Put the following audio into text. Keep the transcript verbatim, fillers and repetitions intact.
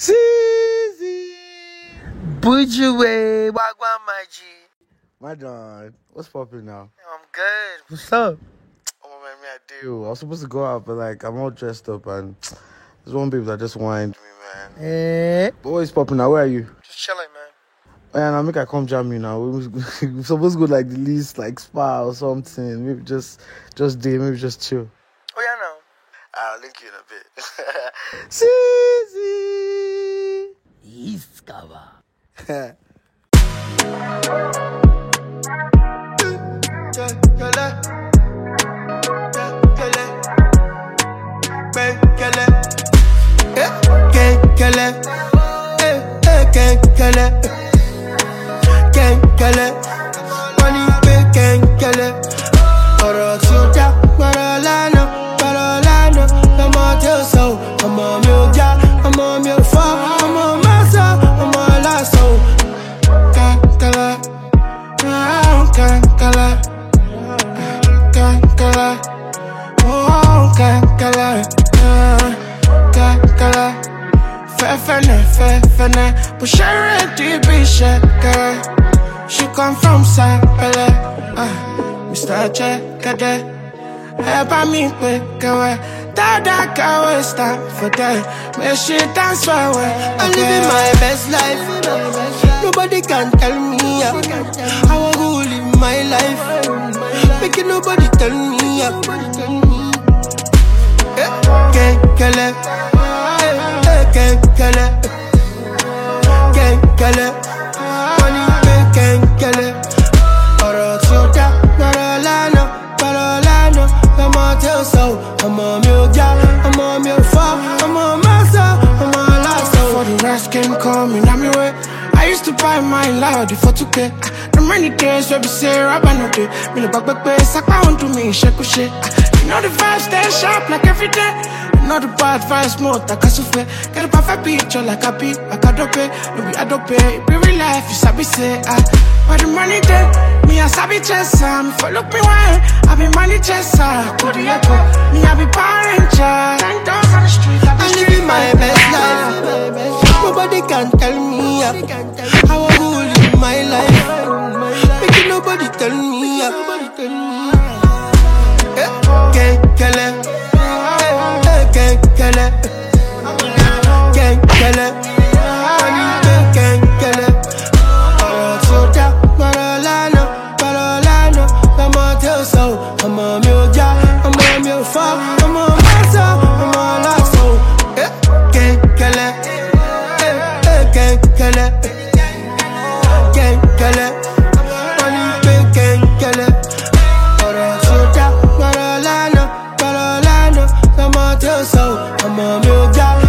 Cheesy! Bujuwe, Wagwan Maji. My John, what's popping now? I'm good. What's up? Oh man, me I do. I was supposed to go out, but like I'm all dressed up and there's one babe that just whined me, man. Eh? But what's popping now? Where are you? Just chilling, man. Man, I make I come jam you now. We're supposed to go like the least like spa or something. Maybe just just day, maybe just chill. Oh yeah, no. I'll link you in a bit. Cheesy! Iskava. She come from Sapele, uh, Mister Chekade. Help me quick away. Dada can stop for that. Make she dance for away. I'm living my best life. Nobody can tell me how I will live my life. Making nobody tell me how. Can't kill it. Can't kill it. Can't kill it. I'm on your job, I'm on your phone, I'm on myself, I'm on last. Before the rest came coming, I'm your way. I used to buy my loud for two K. The many days where we say, Rabba no day. Me the back back base, I can't do me, shake shit. You know the vibe stay sharp like every day. You know the bad vibes more like a souffle. Get a perfect picture like a beat, like a dope. No be a dope, it be real life, you sabi say, ah. But the money day, me a sabi chesa. Me for look me wine, I be money chesa. Could you echo? Me a be Power Ranger. Ten doors on the street, I be living my best life. Nobody can tell me how I will live my life. Making nobody tell me how. Can't kill it. Can't kill it. Can't kill it. Can't kill it. I'm on your job, I'm on your phone, I'm on myself, I'm on last soul. Can't kill it, can't kill it, can't kill it. Money can't kill it. Or else you die, Carolina, Carolina, I'm on your soul, I'm on your job.